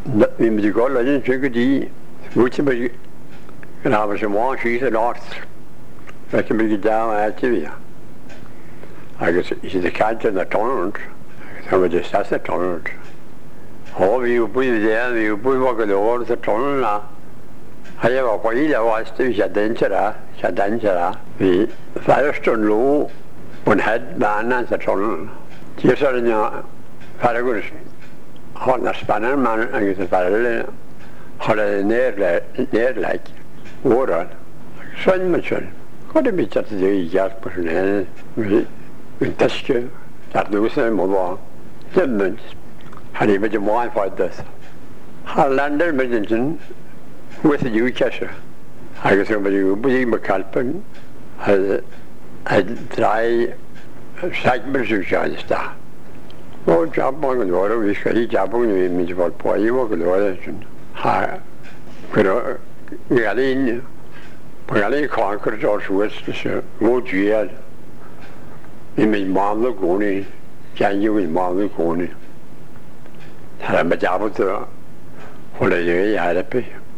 Vi må godt lade den tykke de ultimativt kan arrangement skyde lort. Hvad kan man give der og altid vi i det kaldte der tårnet. Så var det største tårnet. Og vi er jo både der, vi er jo både hvor over så tårnet der. Og jeg var på hele af os, hvis jeg danser der. Vi fejrestund lå på en hat med anden så tårnet. Det er sådan, jeg fejrer holder spændende mand, og så fejrer holder nærlag. Ordet. Sådan med sådan. Godt det mit til det i jeres personale. En taske. Der er noget sådan mod var. Det mønt. Har det med det meget for det. Har landet med den sådan. Hvor er det jo kasse. Har jeg så med det jo med kalpen. Havde drej sagt med socialt der. Og jobben var det vi skal i jobben vi mit folk på i hvor det var sådan. Har vi alene på alle konkurrencer og så hvor dyr i min mange grunde jeg jo i mange grunde har med jobbet der holder jeg det på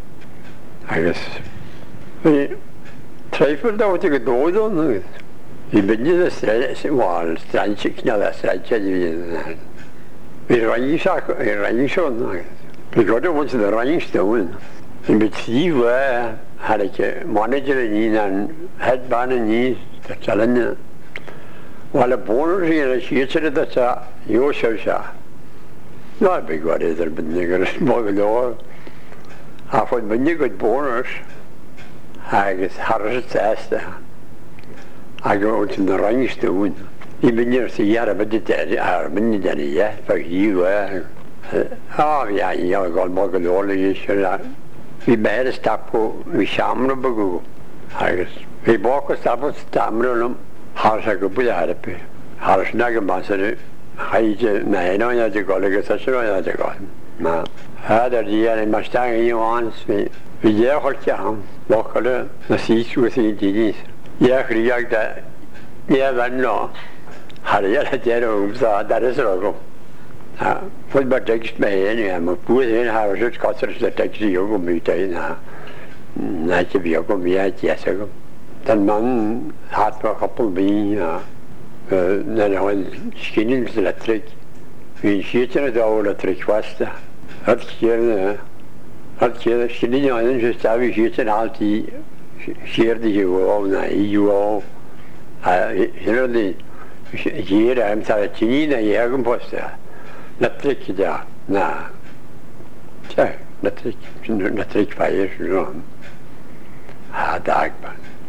jeg træffer der det dårligt i begynder stress var strandsikner der strandsikner vi ringer sådan vi går det til der ringstone i mit liv har ikke manageren i den headbanen i der talende ولا بونر هي شيء ترى ده يوشوشا لا بيقول إذا بدنا نقول عفوا بدنا نقول بونر هاي حرشت أسته أقول تنرانيش تون يبني سيارة بدي دارية فجيوا يعني يقول ما قالوا لي يشلا vi bærer stappo vi samler på har vi bakker stappo stammer har så gå på det på har snakke masser hejse nej når jeg det går ikke så så jeg det går men her der er en mustang i ons vi er holdt jeg ham lokale når sig så sig det jeg kriger der jeg vandrer har jeg det så der er så godt for bare tekst med en jeg må både en har så godt så tekst jo gå med det nej det vi går med jeg så den manden har på koppelben når der var skinen til at trække vi siger der over at trække fast at køre skinen og den så vi siger altid siger det jo og nej jo eller det hier er så tiden jeg kan poste نترك ده نعم نترك فايش هذا أكبر